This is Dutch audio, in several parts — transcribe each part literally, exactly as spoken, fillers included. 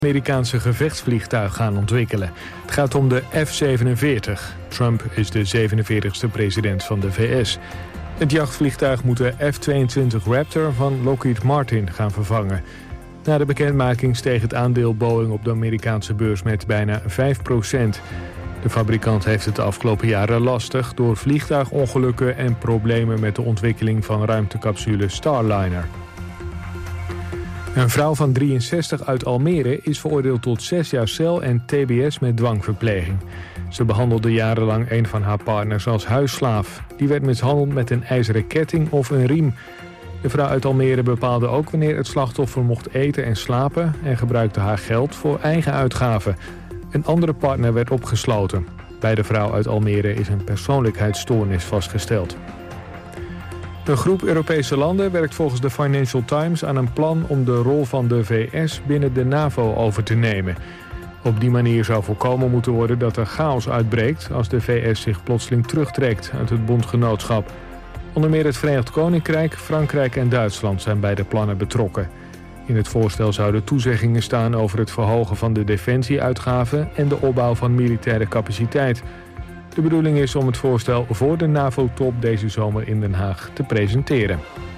Amerikaanse gevechtsvliegtuig gaan ontwikkelen. Het gaat om de F zevenenveertig. Trump is de zevenenveertigste president van de V S. Het jachtvliegtuig moet de F tweeëntwintig Raptor van Lockheed Martin gaan vervangen. Na de bekendmaking steeg het aandeel Boeing op de Amerikaanse beurs met bijna vijf procent. De fabrikant heeft het de afgelopen jaren lastig door vliegtuigongelukken en problemen met de ontwikkeling van ruimtecapsule Starliner. Een vrouw van drieënzestig uit Almere is veroordeeld tot zes jaar cel en T B S met dwangverpleging. Ze behandelde jarenlang een van haar partners als huisslaaf. Die werd mishandeld met een ijzeren ketting of een riem. De vrouw uit Almere bepaalde ook wanneer het slachtoffer mocht eten en slapen en gebruikte haar geld voor eigen uitgaven. Een andere partner werd opgesloten. Bij de vrouw uit Almere is een persoonlijkheidsstoornis vastgesteld. Een groep Europese landen werkt volgens de Financial Times aan een plan om de rol van de V S binnen de NAVO over te nemen. Op die manier zou voorkomen moeten worden dat er chaos uitbreekt als de V S zich plotseling terugtrekt uit het bondgenootschap. Onder meer het Verenigd Koninkrijk, Frankrijk en Duitsland zijn bij de plannen betrokken. In het voorstel zouden toezeggingen staan over het verhogen van de defensieuitgaven en de opbouw van militaire capaciteit. De bedoeling is om het voorstel voor de NAVO-top deze zomer in Den Haag te presenteren.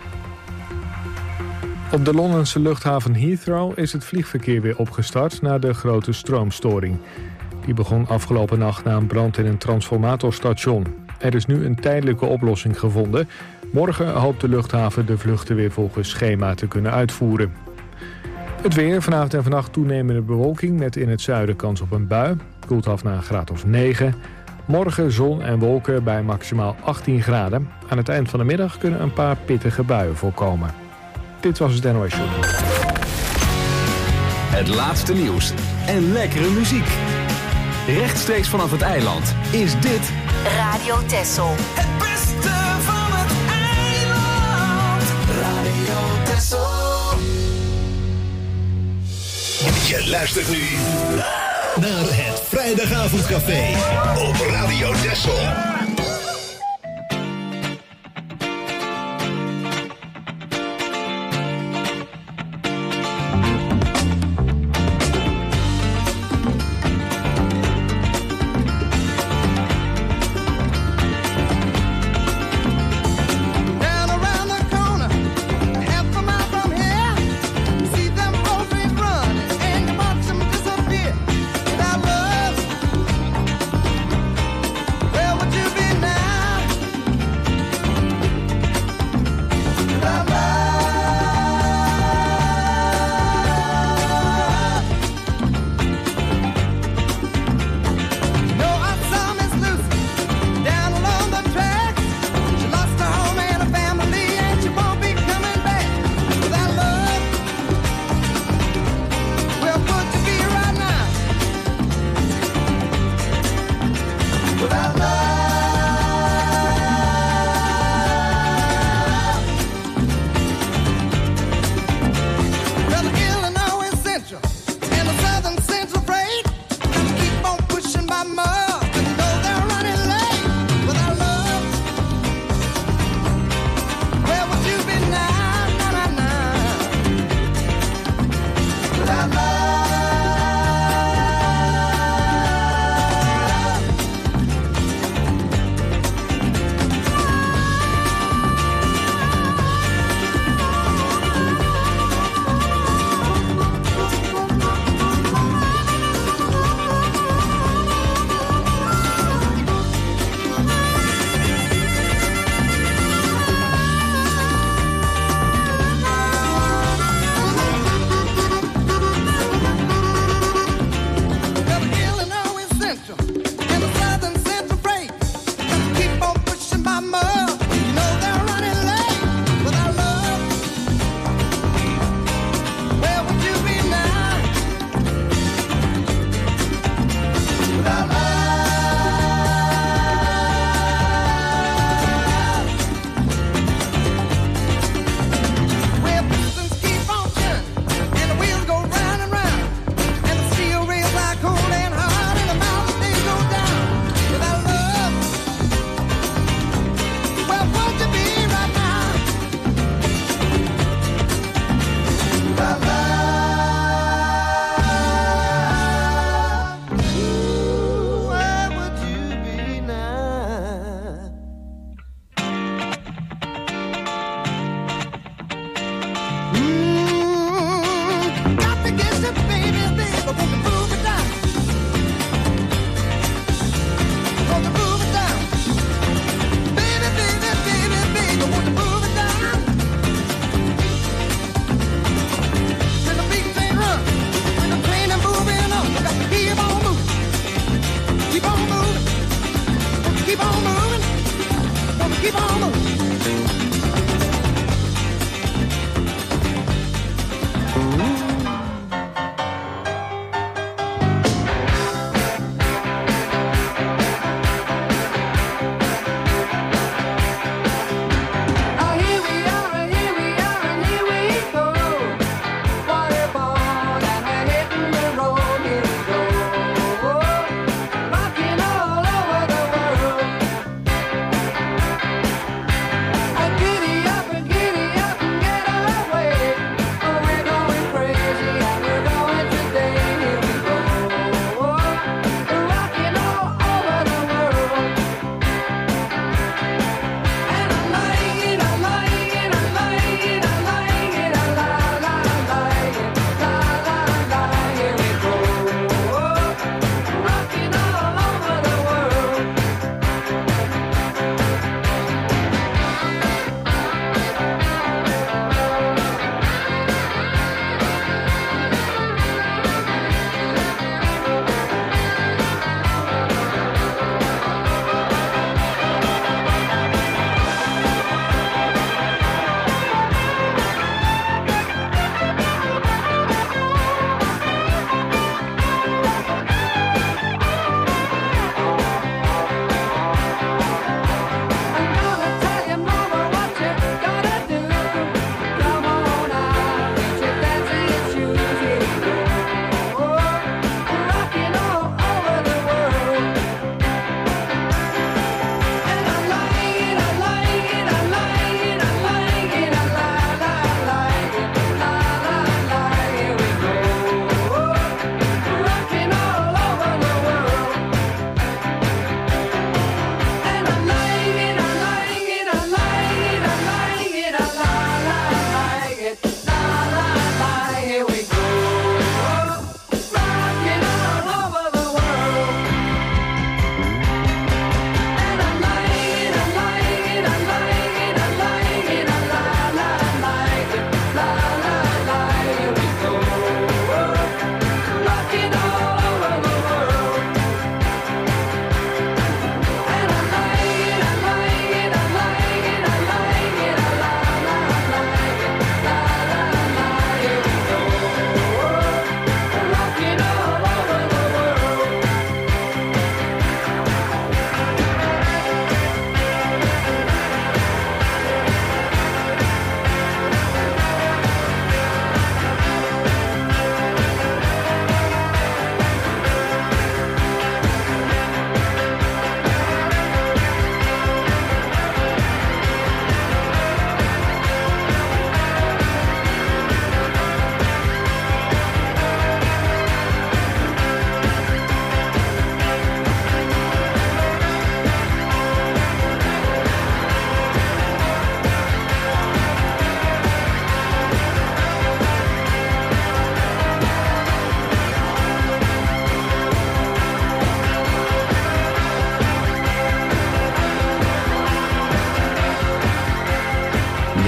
Op de Londense luchthaven Heathrow is het vliegverkeer weer opgestart na de grote stroomstoring. Die begon afgelopen nacht na een brand in een transformatorstation. Er is nu een tijdelijke oplossing gevonden. Morgen hoopt de luchthaven de vluchten weer volgens schema te kunnen uitvoeren. Het weer, vanavond en vannacht toenemende bewolking met in het zuiden kans op een bui. Koelt af naar een graad of negen. Morgen zon en wolken bij maximaal achttien graden. Aan het eind van de middag kunnen een paar pittige buien voorkomen. Dit was het N O S Journal. Het laatste nieuws en lekkere muziek. Rechtstreeks vanaf het eiland is dit Radio Texel. Het beste van het eiland. Radio Texel. Je luistert nu naar het Vrijdagavondcafé op Radio Texel. Would you be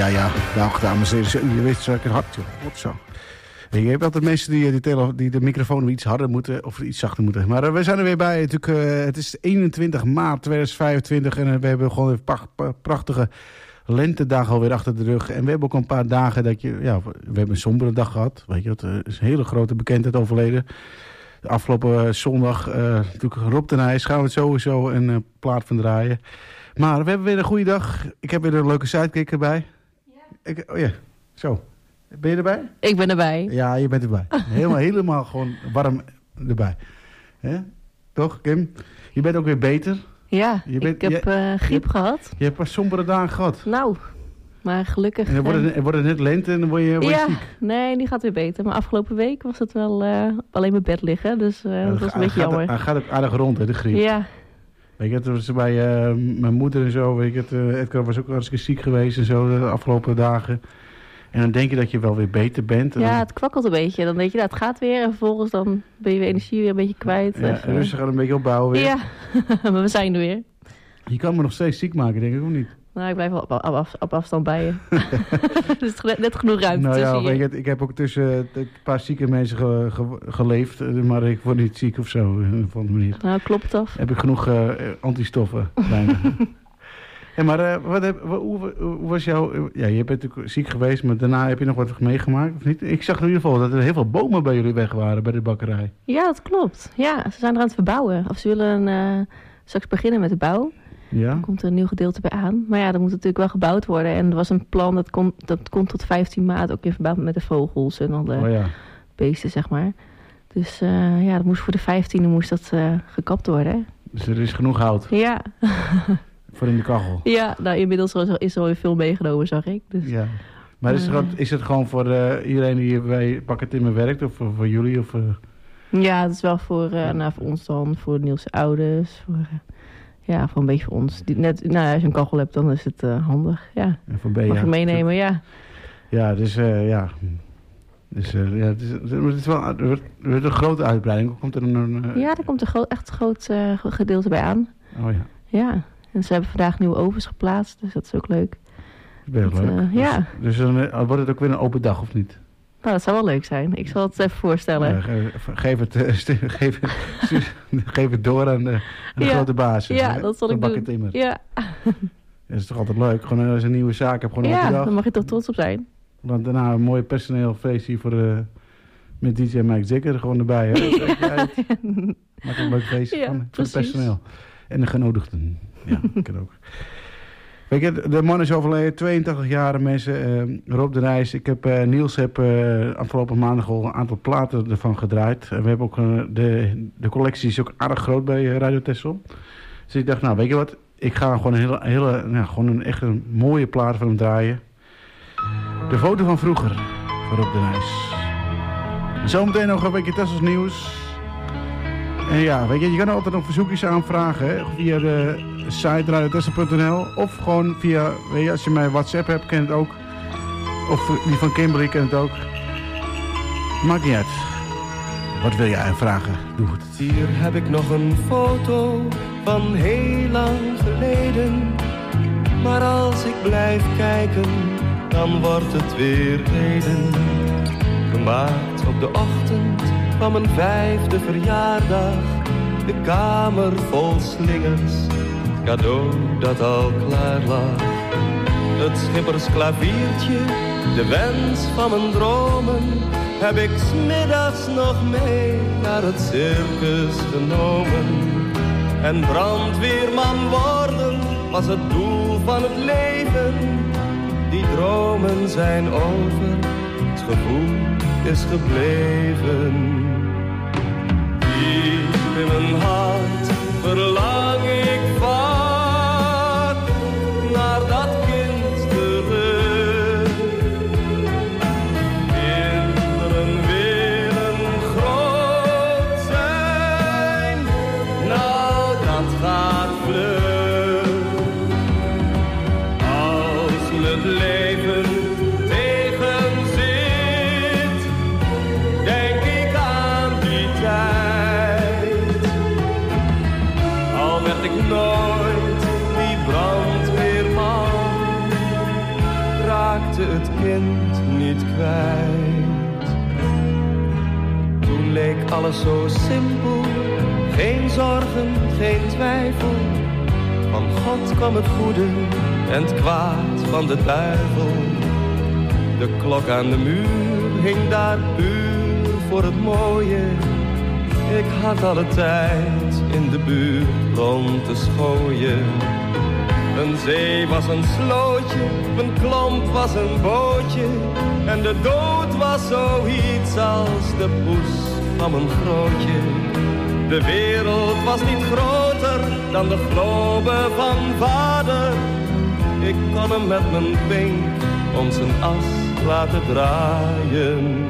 ja, ja. Nou, dames en heren, je weet zo lekker hard, joh. Wat zo. Je hebt altijd mensen die, die, tele, die de microfoon iets harder moeten of iets zachter moeten. Maar uh, we zijn er weer bij. Natuurlijk, uh, het is eenentwintig maart tweeduizend vijfentwintig en uh, we hebben gewoon een pracht, prachtige lentedag alweer achter de rug. En we hebben ook een paar dagen dat je... Ja, we hebben een sombere dag gehad. Weet je, er is een hele grote bekendheid overleden. De afgelopen uh, zondag, uh, natuurlijk Rob de Nijs, gaan we het sowieso een uh, plaat van draaien. Maar we hebben weer een goede dag. Ik heb weer een leuke sidekick erbij. Ja. Ik, oh ja, zo. Ben je erbij? Ik ben erbij. Ja, je bent erbij. Helemaal, helemaal gewoon warm erbij. Hè? Toch, Kim? Je bent ook weer beter. Ja, je bent, ik heb je, uh, griep je, gehad. Je hebt pas sombere dagen gehad. Nou, maar gelukkig... En dan wordt het, wordt het net lente en dan word je, word je ja, ziek. Nee, die gaat weer beter. Maar afgelopen week was het wel uh, alleen mijn bed liggen. Dus uh, ja, dat was een beetje gaat, jammer. Hij gaat ook aardig rond, hè, de griep. Ja. Weet je, het was bij uh, mijn moeder en zo. Weet je, het, uh, Edgar was ook hartstikke ziek geweest en zo de afgelopen dagen. En dan denk je dat je wel weer beter bent. Ja, dan... het kwakkelt een beetje. Dan denk je, nou, het gaat weer. En vervolgens dan ben je weer energie weer een beetje kwijt. Ja, even. rustig gaan een beetje opbouwen weer. Ja, maar we zijn er weer. Je kan me nog steeds ziek maken, denk ik, of niet? Nou, ik blijf wel op, op, af, op afstand bij je. Dus het is net genoeg ruimte nou, tussen ja, je. Ik, ik heb ook tussen een paar zieke mensen ge, ge, geleefd. Maar ik word niet ziek of zo. Op een andere manier. Nou, klopt af. Heb ik genoeg uh, antistoffen. Bijna. Ja, maar uh, wat heb, hoe, hoe was jouw... Ja, je bent natuurlijk ziek geweest, maar daarna heb je nog wat meegemaakt, of niet? Ik zag in ieder geval dat er heel veel bomen bij jullie weg waren, bij de bakkerij. Ja, dat klopt. Ja, ze zijn er aan het verbouwen. Of ze willen uh, straks beginnen met de bouw. Ja. Dan komt er een nieuw gedeelte bij aan. Maar ja, dat moet natuurlijk wel gebouwd worden. En er was een plan, dat kon, dat kon tot vijftien maart, ook in verband met de vogels en al de oh, ja. beesten, zeg maar. Dus uh, ja, dat moest voor de vijftiende moest dat uh, gekapt worden. Dus er is genoeg hout? Ja. Voor in de kachel? Ja, nou inmiddels is er alweer veel meegenomen, zag ik. Dus, ja. Maar is het, gewoon, is het gewoon voor uh, iedereen die bij Bakker Timmer werkt? Of voor, voor jullie? Of, uh... Ja, dat is wel voor, uh, nou, voor ons dan, voor Niels' ouders. Voor, uh, ja, voor een beetje voor ons. Die, net, nou, als je een kachel hebt, dan is het uh, handig. Ja. En voor Bea. Mag je meenemen, ja. Ja, dus uh, ja... Dus uh, ja, het is, het is wel, er wordt, er wordt een grote uitbreiding. Komt er een, uh... Ja, er komt een groot, echt een groot uh, gedeelte bij aan. Oh ja. Ja, en ze hebben vandaag nieuwe ovens geplaatst, dus dat is ook leuk. Dat is heel leuk. Uh, ja. Dus, dus dan uh, wordt het ook weer een open dag, of niet? Nou, dat zou wel leuk zijn. Ik zal het even voorstellen. Ja, geef, geef, het, uh, stu, geef, stu, geef het door aan de, aan de ja. grote baas. Ja, hè? dat zal ik doen. Timmer. Ja. Dat is toch altijd leuk? Gewoon als een nieuwe zaak heb, gewoon ja, elke dag. Dan mag je toch trots op zijn. Dan daarna een mooi personeel feest hier voor de, met D J Mike Zekker gewoon erbij. Hè? Maak een leuk feestje ja, van voor precies. het personeel. En de genodigden. Ja, ik kan ook. Weet je, de man is overleden, tweeëntachtig jaar mensen. Uh, Rob de Nijs. Ik heb, uh, Niels heb uh, afgelopen maandag al een aantal platen ervan gedraaid. En we hebben ook uh, de, de collectie is ook aardig groot bij uh, Radio Texel. Dus ik dacht, nou weet je wat, ik ga gewoon een hele, hele nou, gewoon een echt een mooie plaat van hem draaien. De foto van vroeger van Rob de Nijs. Zometeen nog een beetje Tessels nieuws. En ja, weet je, je kan altijd nog verzoekjes aanvragen hè, via de site radio tessel punt n l of gewoon via, weet je, als je mijn WhatsApp hebt, kent het ook. Of die van Kimberly kent het ook. Maakt niet uit. Wat wil je aanvragen? Doe het. Hier heb ik nog een foto van heel lang geleden. Maar als ik blijf kijken, dan wordt het weer heden. Gemaakt op de ochtend van mijn vijfde verjaardag. De kamer vol slingers, cadeau dat al klaar lag. Het schippersklaviertje, de wens van mijn dromen, heb ik 's middags nog mee naar het circus genomen. En brandweerman worden was het doel van het leven. Die dromen zijn over, het gevoel is gebleven. Diep in mijn hart verlang ik vaak naar dat kind terug. Kinderen willen groot zijn, nou dat gaat vlug. Als me het leven tegenzit, denk ik aan die tijd. kind niet kwijt. Toen leek alles zo simpel, geen zorgen, geen twijfel. Van God kwam het goede en het kwaad van de duivel. De klok aan de muur hing daar puur voor het mooie. Ik had alle tijd in de buurt rond te schooien. Een zee was een slootje, een klomp was een bootje. En de dood was zoiets als de poes van een grootje. De wereld was niet groter dan de globe van vader. Ik kon hem met mijn vink om zijn as laten draaien.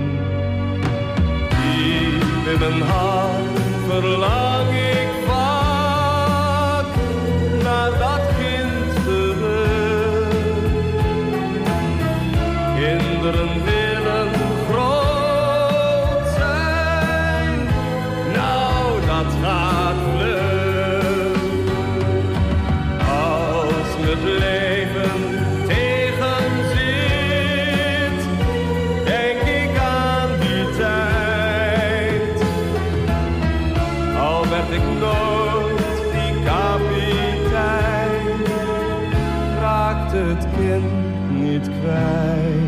Diep in mijn hart verlang ik vaak naar dat kind terug. Kinderen willen groot zijn, nou dat gaat vlug. Als me het leven tegenzit, denk ik aan die tijd. Al werd ik nooit die kapitein, raakte het kind niet kwijt.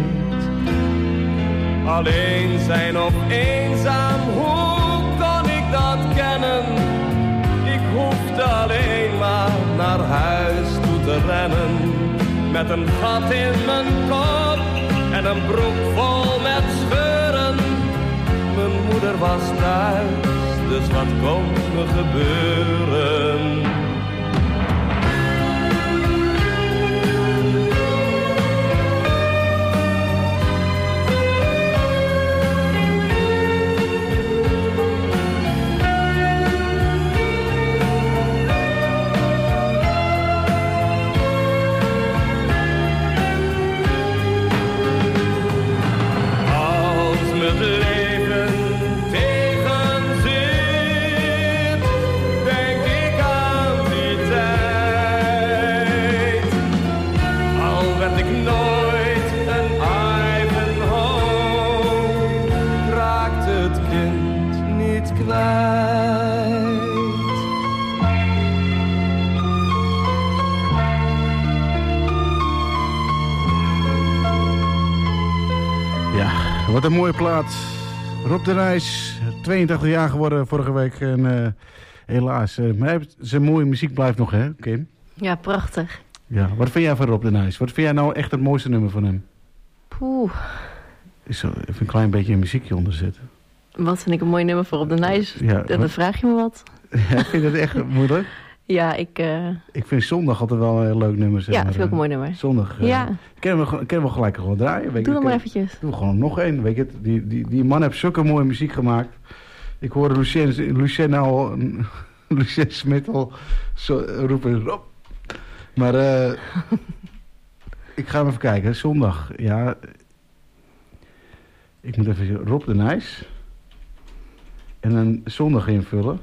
Alleen zijn of eenzaam, hoe kon ik dat kennen? Ik hoefde alleen maar naar huis toe te rennen. Met een gat in mijn kop en een broek vol met scheuren. Mijn moeder was thuis, dus wat kon me gebeuren? Wat een mooie plaat. Rob de Nijs, tweeëntachtig jaar geworden vorige week. En uh, helaas, uh, maar zijn mooie muziek blijft nog, hè, Kim? Ja, prachtig. Ja, wat vind jij van Rob de Nijs? Wat vind jij nou echt het mooiste nummer van hem? Poeh. Is zo even een klein beetje een muziekje onder zetten. Wat vind ik een mooi nummer voor Rob de Nijs? Ja, dan wat? Vraag je me wat. Ja, vind je dat echt moeilijk? Ja, ik... Uh... Ik vind Zondag altijd wel een leuk nummer. Zeg ja, maar. vind ik ook een mooi nummer. Zondag. Uh, ja. Kunnen we, kunnen we gelijk gewoon draaien? Weet Doe je, dan maar eventjes. Doe gewoon nog één. Weet je, die, die, die man heeft zulke mooie muziek gemaakt. Ik hoorde Lucien, Lucien al... Lucien Smit al zo, roepen. Rob. Maar uh, ik ga even kijken. Zondag. Ja. Ik moet even Rob de Nijs. En een zondag invullen.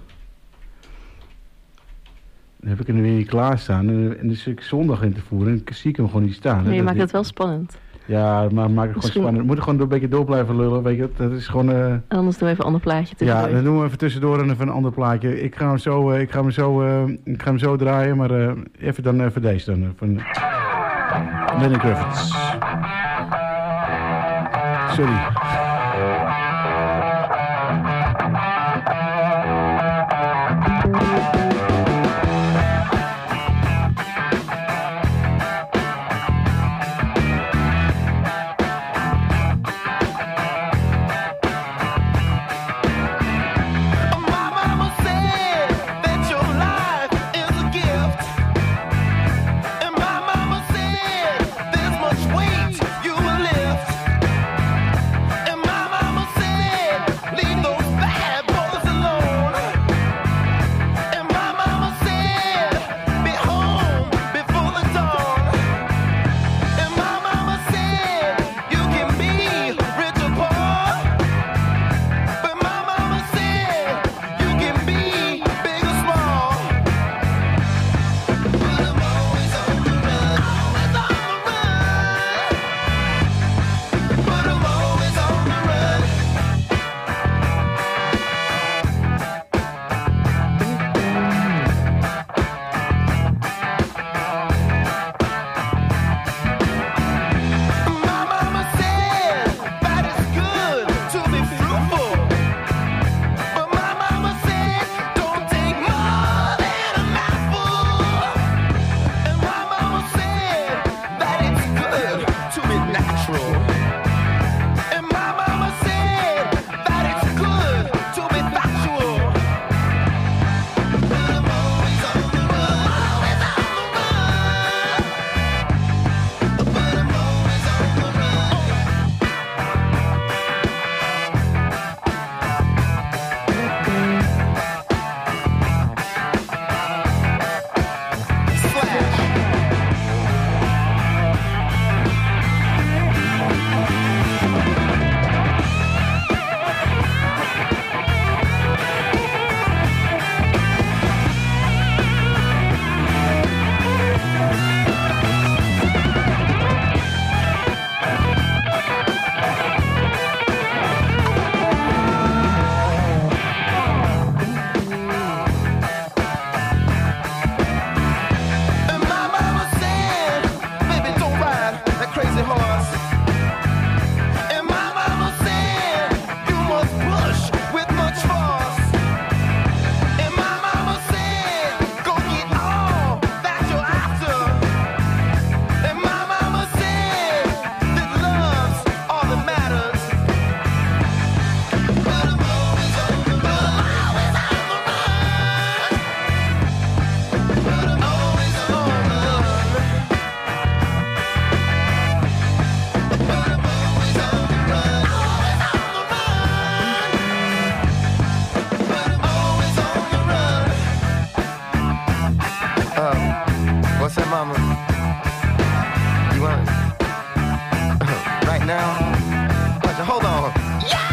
Dan heb ik hem weer niet klaarstaan. En, en dan zit ik zondag in te voeren. En dan zie ik hem gewoon niet staan. Maar je dat maakt ik, het wel spannend. Ja, maar maak het gewoon spannend. We moeten gewoon een beetje door blijven lullen. Weet je, dat is gewoon... Uh, Anders doen we even een ander plaatje tussendoor. Ja, dan doen we even tussendoor en even een ander plaatje. Ik ga hem zo, uh, ik ga hem zo, uh, ik ga hem zo draaien. Maar uh, even dan even deze dan. Uh, van Lenny Kravitz. Sorry. And mama. You want right now? Hold on. Yeah!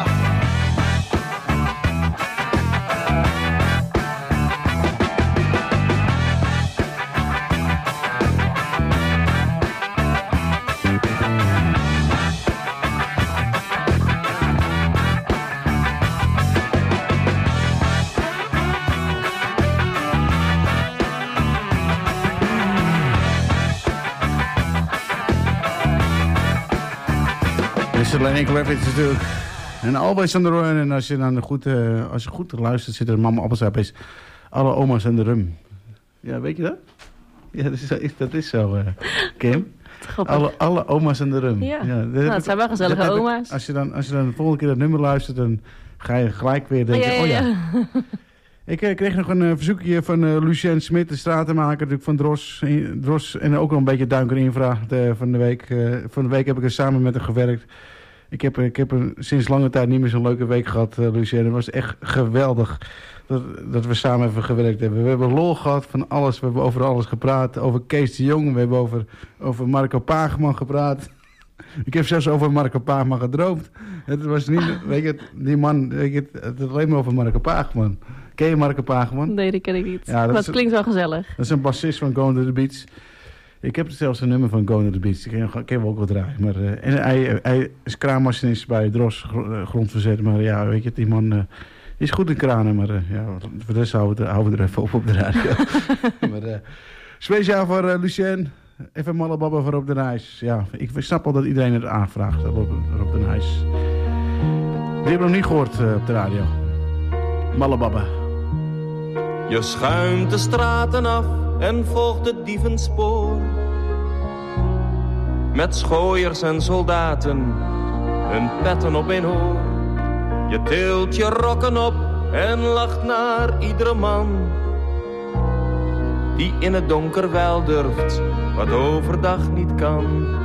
Alleen enkel even is natuurlijk. En Always on the Run. En als je dan goed, uh, als je goed luistert, zit er mama appels is alle oma's in de rum. Ja, weet je dat? Ja, dat is, dat is zo, uh, Kim. Alle, alle oma's in de rum. Ja, ja dat, nou, het zijn wel gezellige dat, oma's. Als je, dan, als je dan de volgende keer dat nummer luistert, dan ga je gelijk weer denken, oh ja. Oh, ja. Ik uh, kreeg nog een uh, verzoekje van uh, Lucien Smit, de stratenmaker natuurlijk van Dros. Dros en ook nog een beetje Duinker Infra de, van de week. Uh, van de week heb ik er samen met hem gewerkt. Ik heb, ik heb er sinds lange tijd niet meer zo'n leuke week gehad, uh, Lucien. Het was echt geweldig dat, dat we samen even gewerkt hebben. We hebben lol gehad van alles. We hebben over alles gepraat. Over Kees de Jong. We hebben over, over Marco Paagman gepraat. Ik heb zelfs over Marco Paagman gedroomd. Het was niet, weet je, die man, weet je, het is alleen maar over Marco Paagman. Ken je Marco Paagman? Nee, dat ken ik niet. Ja, dat maar is, het klinkt wel gezellig. Dat is een bassist van Going to the Beach. Ik heb zelfs een nummer van Going to the Beach. Die ken we ook wel draaien. Maar, uh, en hij, hij is kraanmachinist bij Dros grondverzet. Maar ja, weet je, die man uh, is goed in kranen. Maar uh, ja, voor de rest houden we, houden we er even op op de radio. maar, uh, speciaal voor uh, Lucien. Even Mallebabba voor Rob de Nijs. Ja, ik snap al dat iedereen het aanvraagt. Rob, Rob de Nijs. Die hebben we nog niet gehoord uh, op de radio. Mallebabba. Je schuimt de straten af en volgt het dievenspoor. Met schooiers en soldaten, hun petten op een oor. Je tilt je rokken op en lacht naar iedere man die in het donker wel durft, wat overdag niet kan.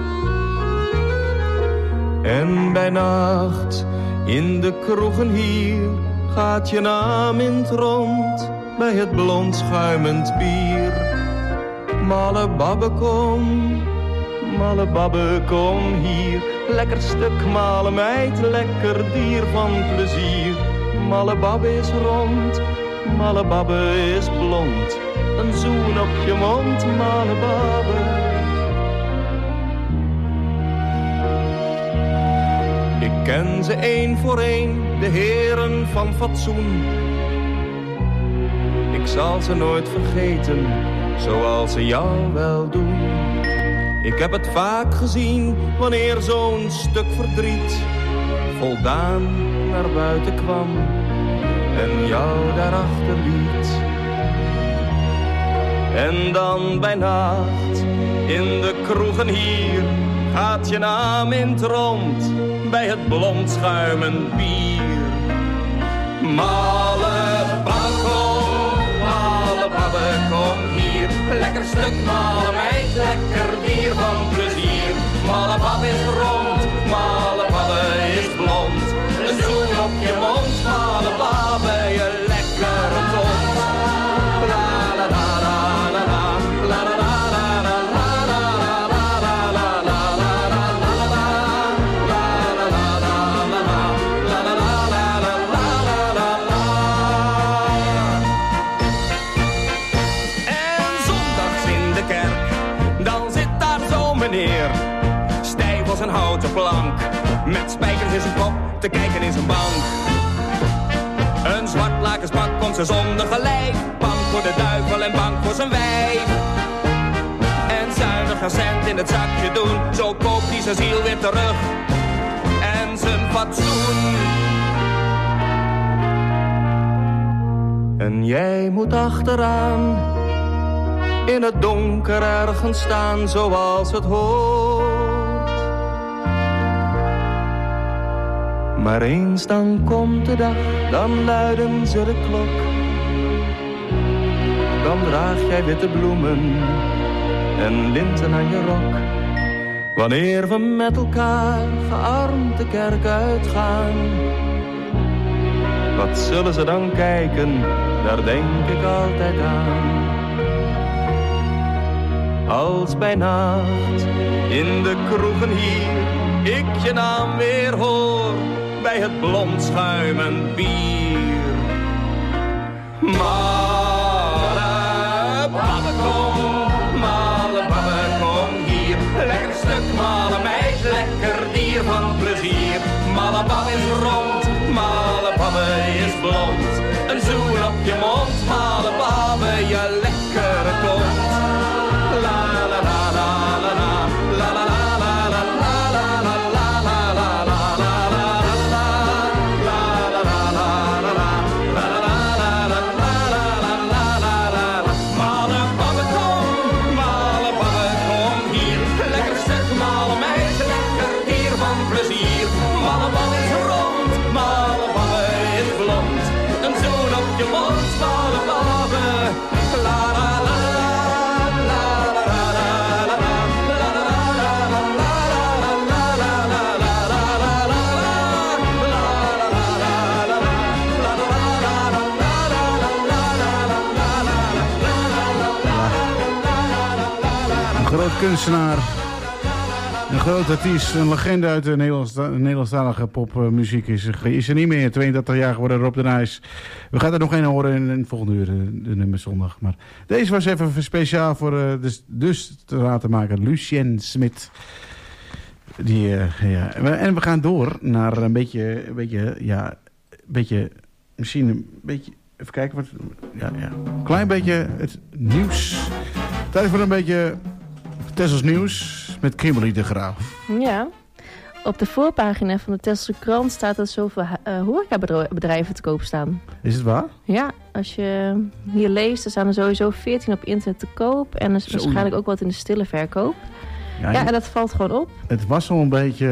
En bij nacht, in de kroegen hier, gaat je naam in het rond, bij het blond schuimend bier. Mallebabbe kom, Mallebabbe kom hier. Lekker stuk male meid, lekker dier van plezier. Mallebabbe is rond, Mallebabbe is blond. Een zoen op je mond, Mallebabbe. Ik ken ze één voor één, de heren van fatsoen. Ik zal ze nooit vergeten, zoals ze jou wel doen. Ik heb het vaak gezien, wanneer zo'n stuk verdriet voldaan naar buiten kwam en jou daarachter liet. En dan bij nacht, in de kroegen hier, gaat je naam in het rond, bij het blond schuimend bier. Mallebabbe kom, Mallebabbe kom hier. Lekker stuk male meid, lekker dier van plezier. Mallebabbe is rond, Mallebabbe is blond. Een zoen op je mond, Mallebabbe, je lekkere tont. Stijf als een houten plank, met spijkers in zijn kop, te kijken in zijn bank. Een zwart lakenspak komt zijn zondige lijf, bang voor de duivel en bang voor zijn wijf. En zuinig een cent in het zakje doen, zo koopt hij zijn ziel weer terug. En zijn fatsoen. En jij moet achteraan, in het donker ergens staan, zoals het hoort. Maar eens dan komt de dag, dan luiden ze de klok. Dan draag jij witte bloemen en linten aan je rok. Wanneer we met elkaar gearmd de kerk uitgaan, wat zullen ze dan kijken, daar denk ik altijd aan. als bij nacht. In de kroegen hier, ik je naam weer hoor, bij het blond schuimend bier. Male babbe kom, male babbe kom hier. Lekker stuk male meid, lekker dier van plezier. Male babbe is rond, male babbe is blond. Een zoen op je mond, male babbe, je lekkere kont. La la la la la la, la la la la la la la la la la la la la la la la la la la. Male babbe kom, male babbe kom hier. Lekker stuk male meid, lekker dier van plezier. Male babbe is rond, male babbe is blond. Een zoen op je mond, male babbe. La la la la la la la la Een groot kunstenaar, een groot artiest, een legende uit de Nederlands, Nederlandstalige popmuziek is, is er niet meer. tweeëndertig jaar geworden, Rob de Nijs. We gaan er nog één horen in, in de volgende uur, de, de nummer zondag. Maar deze was even speciaal voor uh, dus, dus te laten maken, Lucien Smit. Die, uh, ja. En we gaan door naar een beetje, een beetje, ja, een beetje, misschien een beetje, even kijken wat, ja, ja, een klein beetje het nieuws. Tijd voor een beetje Tessels nieuws met Kimberly de Graaf. Ja, op de voorpagina van de Tesselse krant staat dat zoveel uh, horecabedrijven te koop staan. Is het waar? Ja, als je hier leest, er staan er sowieso veertien op internet te koop. En er is Zo. waarschijnlijk ook wat in de stille verkoop. Ja, Ja, en dat valt gewoon op. Het was al een beetje,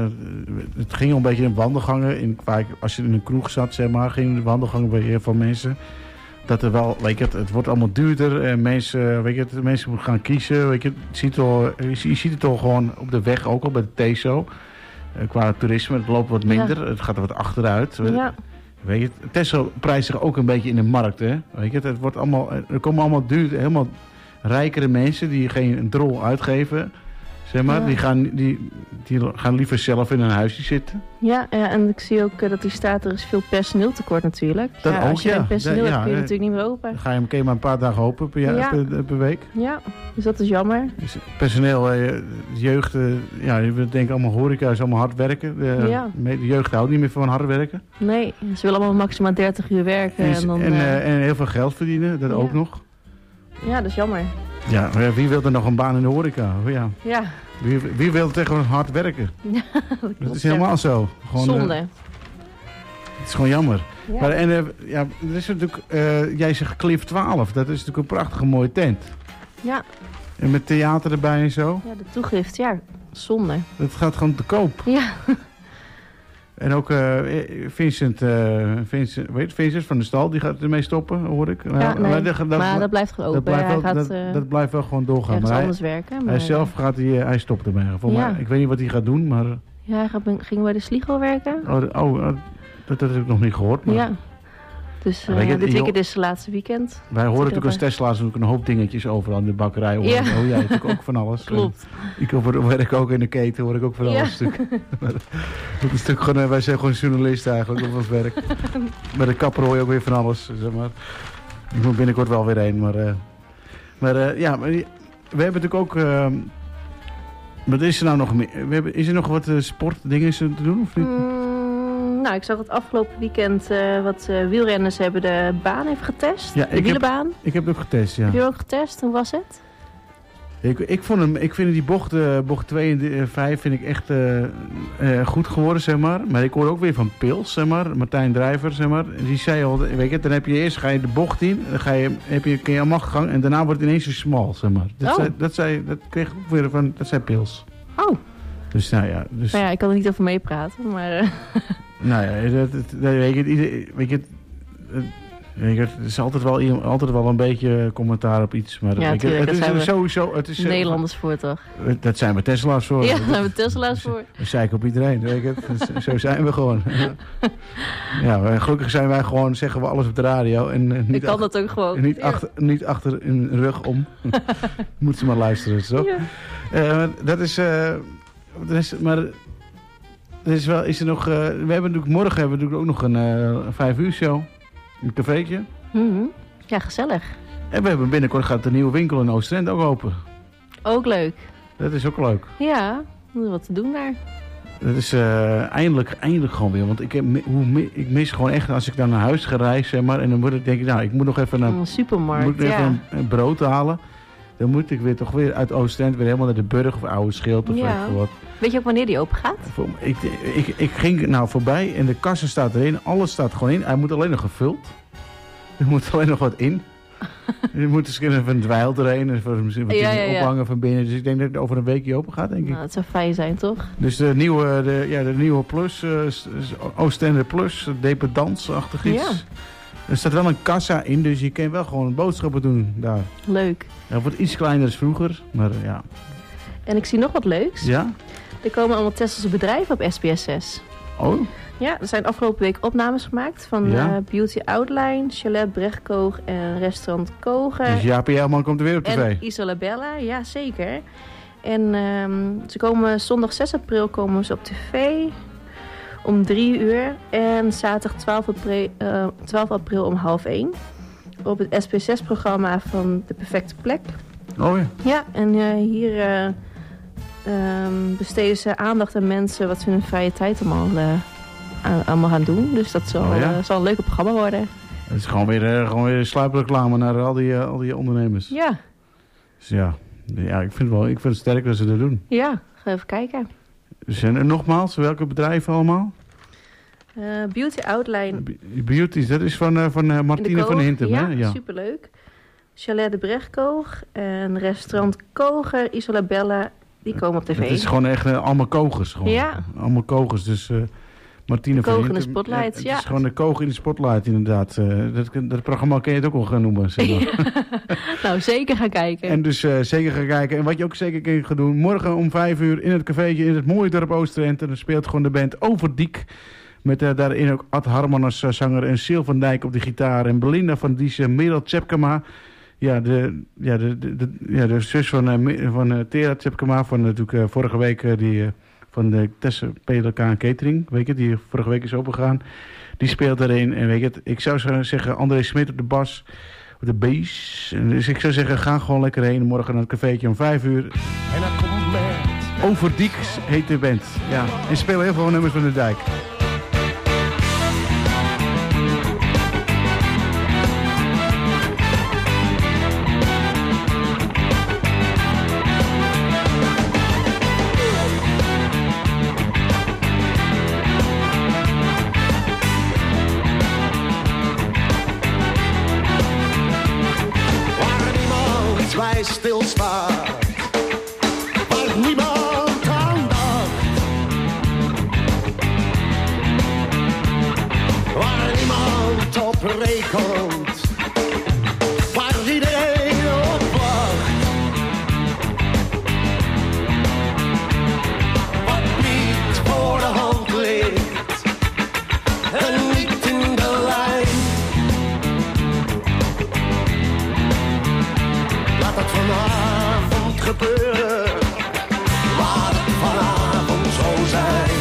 het ging al een beetje in wandelgangen. In, als je in een kroeg zat, zeg maar, gingen de wandelgangen bij heel veel mensen. Dat er wel, weet je, het, het wordt allemaal duurder en mensen, weet je, het, mensen moeten gaan kiezen. Weet je, het ziet al, je ziet het al gewoon op de weg ook al bij de T E S O. Uh, qua toerisme, het loopt wat minder, ja. Het gaat er wat achteruit. Ja. Weet je, Tesla prijst zich ook een beetje in de markt, hè. Weet je, het wordt allemaal, er komen allemaal duur, helemaal rijkere mensen die geen drol uitgeven. Zeg maar, Ja. die, gaan, die, die gaan liever zelf in een huisje zitten. Ja, ja, en ik zie ook uh, dat die staat, er is veel personeeltekort natuurlijk. Dat ja, ook, als je ja. geen personeel Da- hebt, ja, kun je eh, natuurlijk niet meer open. Dan ga je hem keer maar een paar dagen open per, jaar, Ja. per, per week. Ja, dus dat is jammer. Dus personeel, eh, de jeugd, eh, ja, je denkt allemaal horeca is allemaal hard werken. De, Ja. de jeugd houdt niet meer van hard werken. Nee, ze willen allemaal maximaal dertig uur werken. En, En, dan, en, uh, eh, en heel veel geld verdienen, dat Ja. ook nog. ja, dat is jammer. Ja, maar wie wil er nog een baan in de horeca? Oh, ja. Ja, Wie, wie wil tegenwoordig hard werken? ja dat, Dat klopt, is ja. helemaal zo. Gewoon, Zonde. eh, het is gewoon jammer. Ja. Maar, en, eh, ja, er is natuurlijk, eh, jij zegt Cliff twaalf, dat is natuurlijk een prachtige mooie tent. Ja, En met theater erbij en zo. ja, de toegift, ja, zonde. Dat gaat gewoon te koop. Ja, En ook uh, Vincent, uh, Vincent, weet, Vincent van de Stal, die gaat ermee stoppen, hoor ik. ja Nou, nee. dat, dat, maar dat blijft gewoon dat open. blijft Hij wel, gaat dat, uh, dat blijft wel gewoon doorgaan. ergens Maar hij, anders werken. Maar, hij zelf gaat, hij, hij stopt ermee. Volgens Ja. mij, ik weet niet wat hij gaat doen, maar... Ja, hij gaat, ging bij de Sligo werken. Oh, de- oh uh, dat, dat heb ik nog niet gehoord. Maar Ja. Dus uh, Weet je, dit joh, weekend is het laatste weekend. wij horen natuurlijk als erbij. Tesla's ook een hoop dingetjes overal in de bakkerij. Hoor. Ja. Oh, jij natuurlijk ook van alles. Klopt. En ik hoor, werk ook in de keten, hoor ik ook van Ja. alles. Stuk. Maar dat is natuurlijk gewoon, uh, wij zijn gewoon journalisten eigenlijk op ons werk. Bij de kapper hoor je ook weer van alles, zeg maar. Ik moet binnenkort wel weer heen, maar... Uh, maar uh, ja, maar, we hebben natuurlijk ook... Uh, wat is er nou nog meer? We hebben, is er nog wat uh, sportdingen te doen, of niet? Mm, nou, ik zag het afgelopen weekend uh, wat uh, wielrenners hebben de baan even getest. Ja, de ik heb- wielenbaan. Ik heb het ook getest, ja. Heb je ook getest? Hoe was het? Ik, ik, vond hem, ik vind die bocht, uh, bocht twee en vijf vind ik echt uh, uh, goed geworden, zeg maar. Maar ik hoor ook weer van Pils, zeg maar. Martijn Drijver, zeg maar. Die zei al, weet je, dan heb je eerst ga je de bocht in. Dan ga je, heb je, kun je allemaal gang. En daarna wordt het ineens zo smal, zeg maar. Dat, Oh. zei, dat, zei, dat kreeg ik ook weer van, dat zei Pils. Oh, Dus nou ja, dus, nou ja, ik kan er niet over meepraten, maar... Uh, nou ja, dat, dat, dat, weet je, ieder- weet je, het- Weet je, er is altijd wel, iemand- altijd wel een beetje commentaar op iets. Maar Ja, weet je, tuurlijk, het daar is zijn we sowieso... Het is, eh, Nederlanders voor, toch? Dat zijn we Tesla's voor. Ja, daar zijn we Tesla's voor. We zeiken op iedereen, weet je. Dus zo zijn we gewoon. Ja, maar gelukkig zijn wij gewoon, zeggen we alles op de radio. En, uh, Ik niet, kan achter, dat ook gewoon. en niet, Ja. achter, niet achter een rug om. Moet ze maar luisteren, toch? Ja. Uh, dat is... Uh, dat is maar... Er is wel, is er nog, uh, we hebben natuurlijk, morgen hebben we natuurlijk ook nog een uh, vijf uur show. Een cafeetje. Mm-hmm. Ja, gezellig. En we hebben binnenkort gaat de nieuwe winkel in Oost-Drenthe ook open. Ook leuk. Dat is ook leuk. Ja, er is wat te doen daar. Dat is uh, eindelijk, eindelijk gewoon weer. Want ik, heb, hoe, mi- ik mis gewoon echt als ik dan naar huis ga reizen, zeg maar. En dan moet ik, denk ik, nou, ik moet nog even naar Een supermarkt, moet ik nog ja. even een, een brood halen. Dan moet ik weer toch weer uit Oost-Drenthe weer helemaal naar de Burg of Oude Schild of Ja. weet ik veel wat. Weet je ook wanneer die open gaat? Voor- Ik, ik, ik ging nou voorbij en de kassa staat erin. Alles staat gewoon in. Hij moet alleen nog gevuld. Er moet alleen nog wat in. Je moet eens even een dweil erheen en voor misschien wat Ja, dingen ja, ja. ophangen van binnen. Dus ik denk dat het over een weekje open gaat, denk ik. Nou, dat zou fijn zijn, toch? Dus de nieuwe, de, ja, de nieuwe Plus, uh, s- s- Oostende Plus, dependance-achtig iets. Ja. Er staat wel een kassa in, dus je kan wel gewoon boodschappen doen daar. Leuk. Ja, het wordt iets kleiner dan vroeger, maar uh, ja. En ik zie nog wat leuks. Ja? Er komen allemaal Tesselse bedrijven op S B S zes. Oh? Ja, er zijn afgelopen week opnames gemaakt van Ja? eh, Beauty Outline, Chalet Brechtkoog en Restaurant Koger. Dus Jaapie Jelman komt er weer op tv. En Isolabella, ja zeker. En ehm, ze komen zondag zes april komen ze op tv om drie uur. En zaterdag twaalf april, eh, twaalf april om half één. Op het S B S zes-programma van De Perfecte Plek. Oh ja. Ja, en eh, hier eh, ehm, besteden ze aandacht aan mensen wat ze in hun vrije tijd allemaal, eh, aan- allemaal gaan doen. Dus dat zal, Oh ja? eh, zal een leuk programma worden. Het is gewoon weer, uh, gewoon weer sluipreclame naar al die, uh, al die ondernemers. Ja, Dus ja, ja ik, vind het wel, ik vind het sterk dat ze dat doen. ja, ga even kijken. Dus, en nogmaals, welke bedrijven allemaal? Eh, Beauty Outline Beauties, dat is van, uh, van uh, in de Martine van Koog. Hintem, ja, hè? Ja, superleuk. Chalet de Brechtkoog en restaurant Koger, Isolabella, die komen op tv. Het is gewoon echt uh, allemaal kogers. Gewoon. Ja. Allemaal kogers, dus uh, Martine De van koog in de Hintem. spotlight, het ja. is gewoon de koog in de spotlight, inderdaad. Uh, dat, dat programma kun je het ook wel gaan noemen, zeg maar. Nou, zeker gaan kijken. En dus uh, zeker gaan kijken. En wat je ook zeker kan gaan doen, morgen om vijf uur in het cafeetje in het mooie dorp Oost-Drenthe. Dan speelt gewoon de band Overdiek. Met uh, daarin ook Ad Harman als uh, zanger en Sil van Dijk op de gitaar. En Belinda van Diessen, Merel Tjepkema. Ja, de, ja, de, de, de, ja, de zus van, uh, van uh, Tera Tjepkema. Van uh, natuurlijk uh, vorige week uh, die, uh, van de Tesse P L K Catering. Weet je, die vorige week is opengegaan. Die speelt daarin. En weet je, ik zou zo zeggen André Smit op de bas. Op de bass. En dus ik zou zeggen, ga gewoon lekker heen. Morgen naar het cafeetje om vijf uur. En hij komt met Overdiek heet de band. Ja. En spelen heel veel nummers van de Dijk. waar niemand bij stilstaat, waar niemand aan dacht, waar niemand op rekent, waar iedereen op wacht, wat niet voor de hand ligt en niet in de lijn. Laat het vanavond gebeuren, laat het vanavond zo zijn.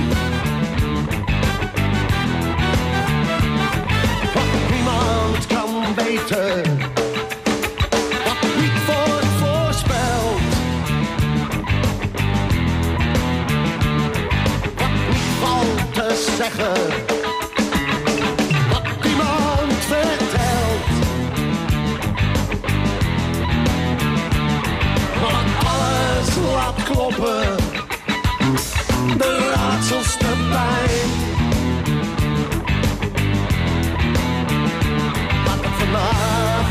Wat niemand kan weten, wat niet wordt voorspeld, wat niet valt te zeggen, wat niemand vertelt. Wat alles laat kloppen, de raadsels te pijn. Laat het vanavond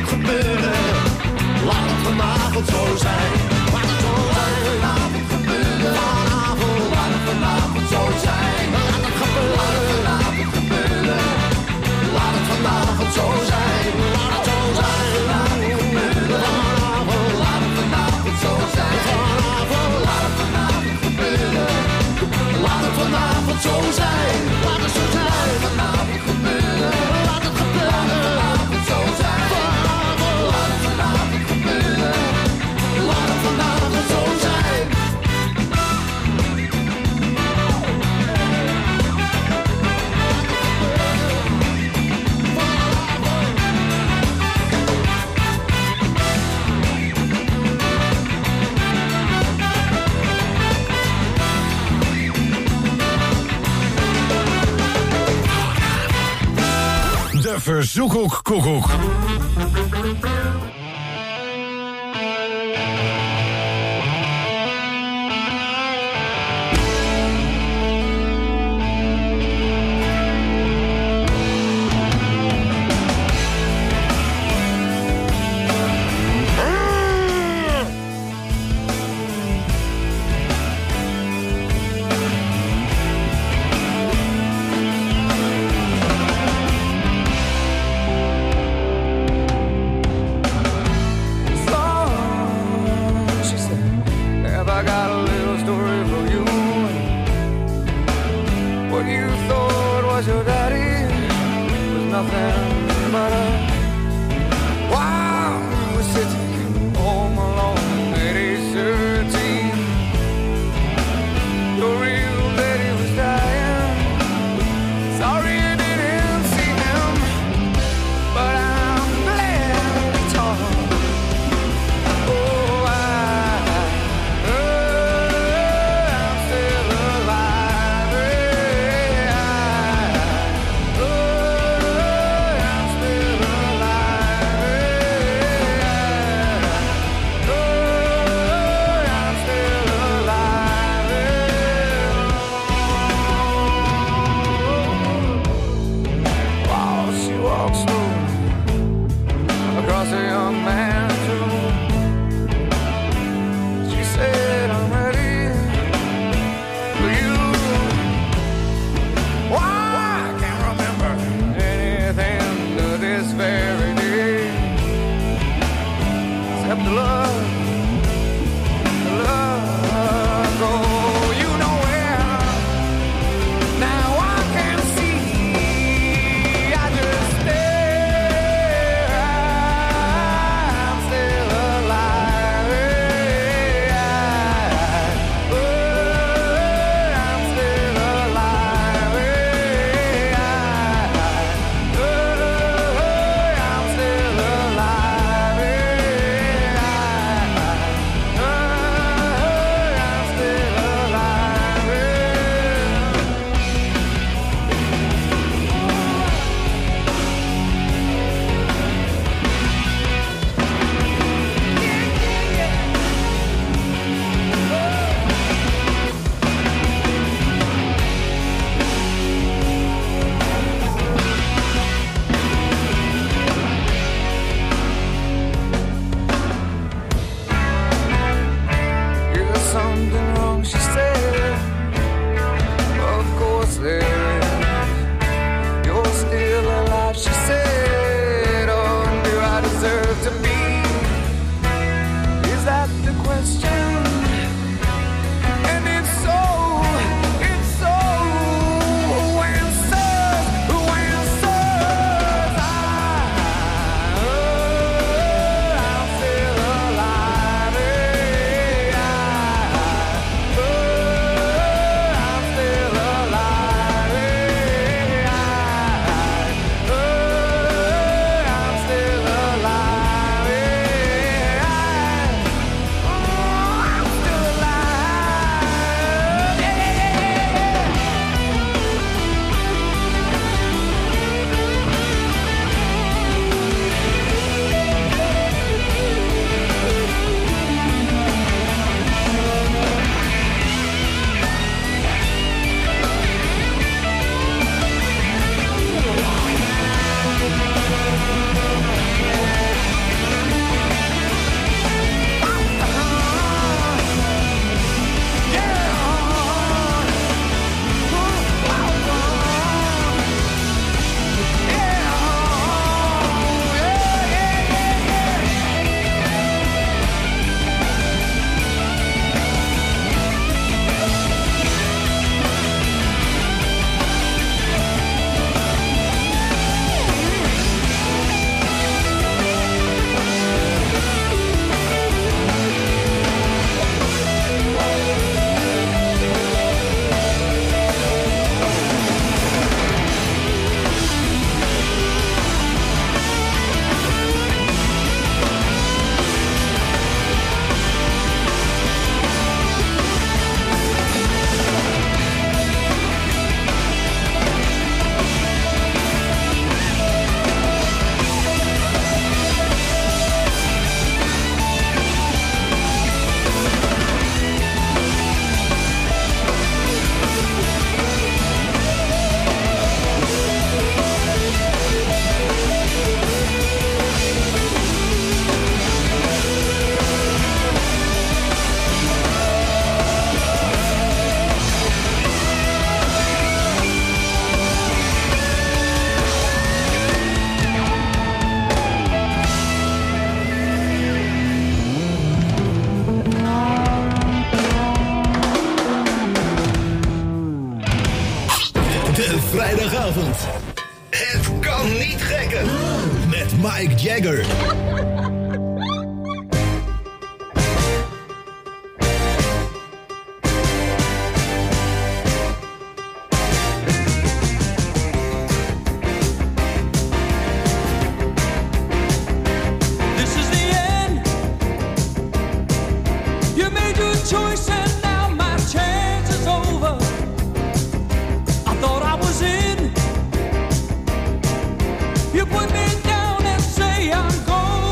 gebeuren. Laat het vanavond zo zijn. Laat het zo zijn. Vanavond gebeuren. Vanavond. Laat het vanavond zo zijn. Laat het gebeuren. Laat het vanavond gebeuren. Laat het vanavond zo zijn. Laat het zo zijn. Laat het gebeuren. Vanavond. Laat het vanavond zo zijn. Vanavond. Laat het vanavond gebeuren. Laat het vanavond zo zijn. Laat het zo zijn. Vanavond gebeuren. Laat het gebeuren. Vanavond zo zijn. Vanavond. Laat het vanavond gebeuren. Laat het vanavond zo zijn. De Verzoekhoek Koekoek. Vanavond. Het kan niet gekker. Met Mike Jagger. Choice and now my chance is over. I thought I was in. You put me down and say I'm gone.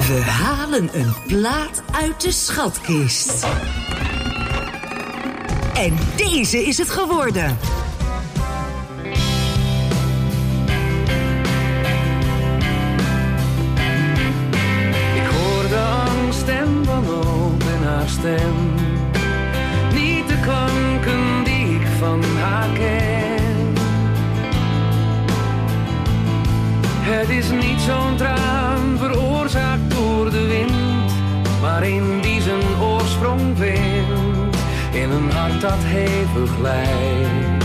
We halen een plaat uit de schatkist. En deze is het geworden. Ik hoor de angst en wanhoop in haar stem. Niet de klanken die ik van haar ken. Het is niet zo'n traan veroorzaakt door de wind, maar een die zijn oorsprong vindt in een hart dat hevig lijdt.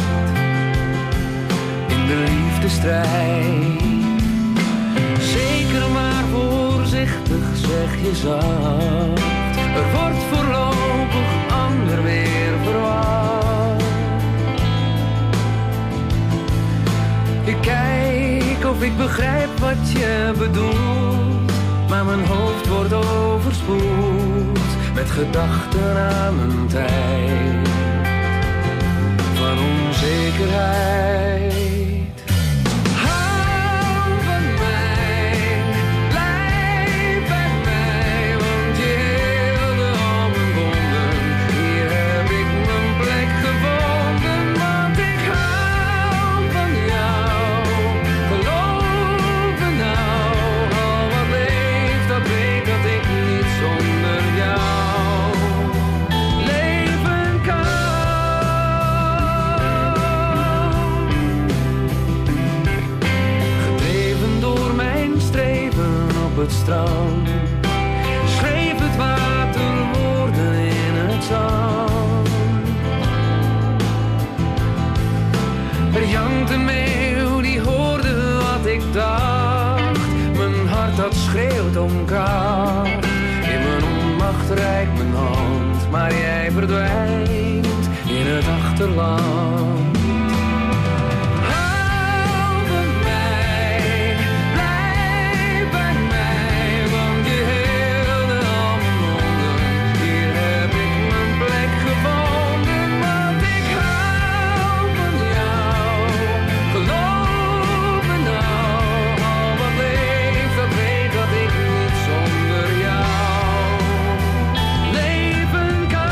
In de liefdestrijd. Zeker maar voorzichtig zeg je zacht. Er wordt voorlopig ander weer verwacht. Ik kijk of ik begrijp wat je bedoelt, maar mijn hoofd wordt overspoeld met gedachten aan mijn tijd van onzekerheid. Hou van mij, blijf bij mij, want je hielde al mijn wonden. Hier heb ik mijn plek gevonden, want ik hou van jou. Geloof me nou, al wat leeft, dat weet dat ik niet zonder jou leven kan. Gedreven door mijn streven op het strand, schreef het water woorden in het zand. Er jankt een meeuw die hoorde wat ik dacht. Mijn hart dat schreeuwt om kracht. In mijn onmacht reikt mijn hand, maar jij verdwijnt in het achterland. Hou van mij, blijf bij mij, want je hielde al mijn wonden. Hier heb ik mijn plek gevonden, want ik hou van jou. Geloof me nou, al wat leeft, dat weet dat ik niet zonder jou leven kan.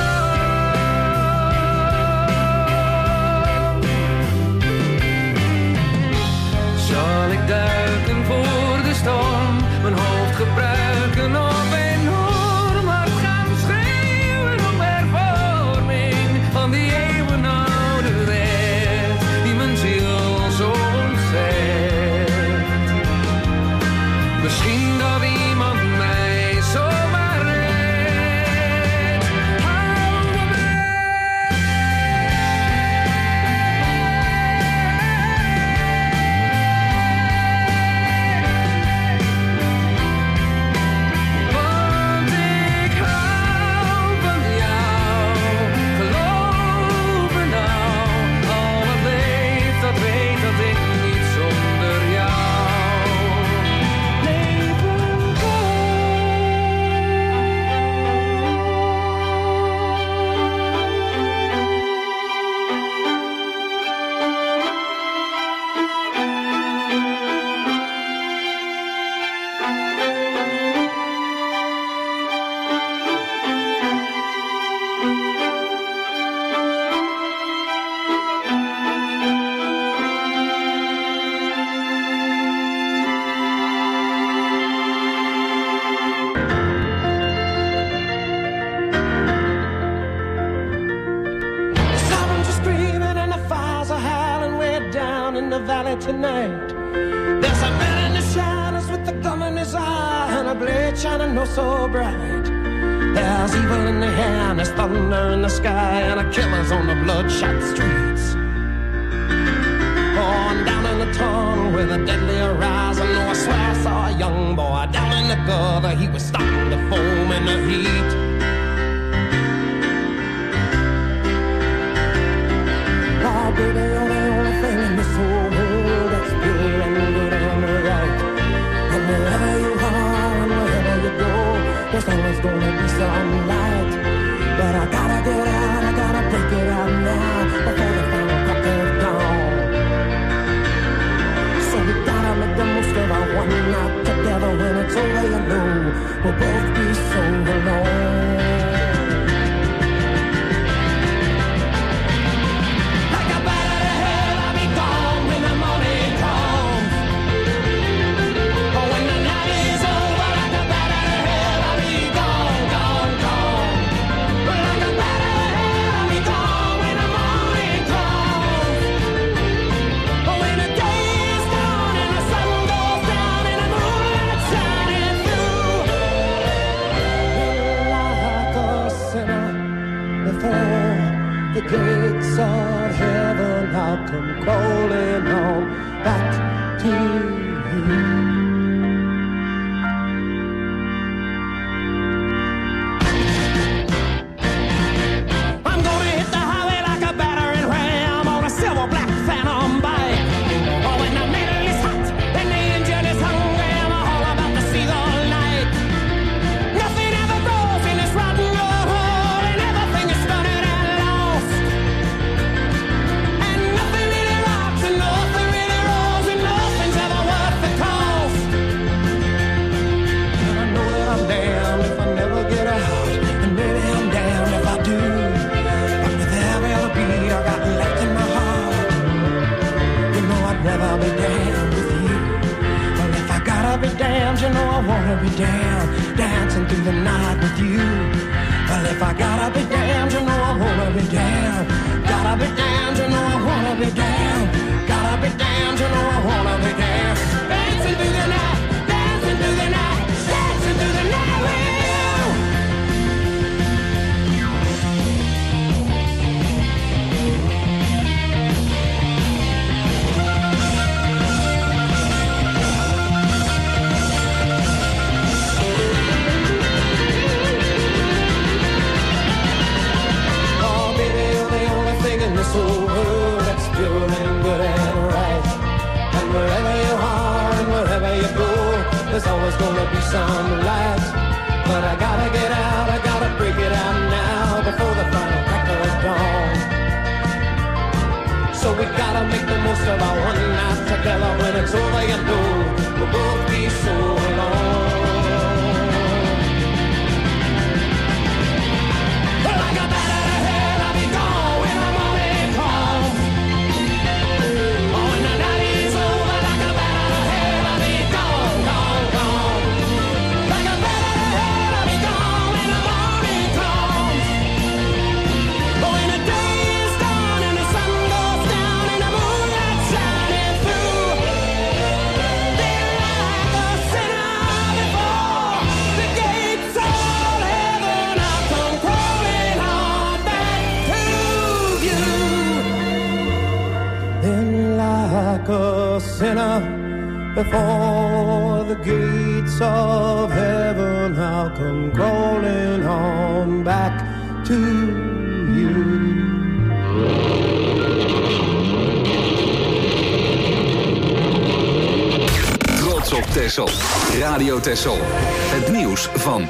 Zal ik duiken voor de storm, mijn hoofd gebruiken of enorm hard gaan schreeuwen om hervorming van die eeuwenoude wet die mijn ziel zo ontzet. Misschien dat iemand mij zomaar redt. Hou van mij. Want ik hou van jou. Geloof me nou, al wat leeft, dat weet dat ik niet zonder jou leven kan. Sirens are screaming and the fires are howling way down in the valley tonight. There's a man in the shadows with a gun in his eye and a blade shining oh so bright. There's evil in the air and there's thunder in the sky and a killer's on the bloodshot streets. Oh, and down in the tunnel with a deadly horizon, oh, I swear I saw a young boy down in the gutter. He was starting to foam in the heat. Oh, baby, you're the only thing in this whole world that's pure and good and right. And wherever you are and wherever you go, there's always gonna be some light. But I gotta get out, I gotta break it out now before the final crack of dawn. So we gotta make the most of our one night together when it's it's over, you know we'll both be so alone. Like a bat out of hell, I'll be gone when the morning comes. But when the night is over, like a bat out of hell, I'll be gone, gone, gone. Like a bat out of hell, I'll be gone when the morning comes. But when the day is gone and the sun goes down and the moonlight shining through, like a sinner before the gates of heaven, I'll come crawling on back to you. I'm gonna hit the highway like a battering ram on a silver black phantom bike. Oh, when the metal is hot and the engine is hungry, I'm all about to see the light. Nothing ever grows in this rotten old hole, and everything is stunted and lost. And nothing really rocks, and nothing really rolls, and nothing's ever worth the cost. And I know that I'm damned if I never get out, and maybe I'm damned if I do. But with every other beat I got left in my heart, you know I'd rather be damned with you. Well, if I gotta be damned, you know I wanna be damned, dancing through the night with you. Well, if I gotta be damned, you know I wanna be damned. Gotta be damned, you know I wanna be damned. Gotta be damned, you know I wanna be damned. Dancing through the night, dancing through the night, dancing through the night with you. Oh, baby, you're the only thing in this whole world that's pure and good and right. And wherever you are and wherever you go, there's always gonna be some light. But I gotta get out, I gotta break it out now before the final crack of dawn. So we gotta make the most of our one night together. When it's over, you know we'll both be so alone. Like a bat out of hell, I'll be gone when the morning comes. Oh, when the night is over, like a bat out of hell, I'll be gone, gone, gone. Like a bat out of hell, I'll be gone when the morning comes. Oh, when the day is done and the sun goes down and the moonlight shining through, then like a sinner before the gates of heaven, I'll come crawling on back to you. Then like a sinner before the gates of heaven, I'll come crawling on back to you. Trots op Texel. Radio Texel. Het nieuws van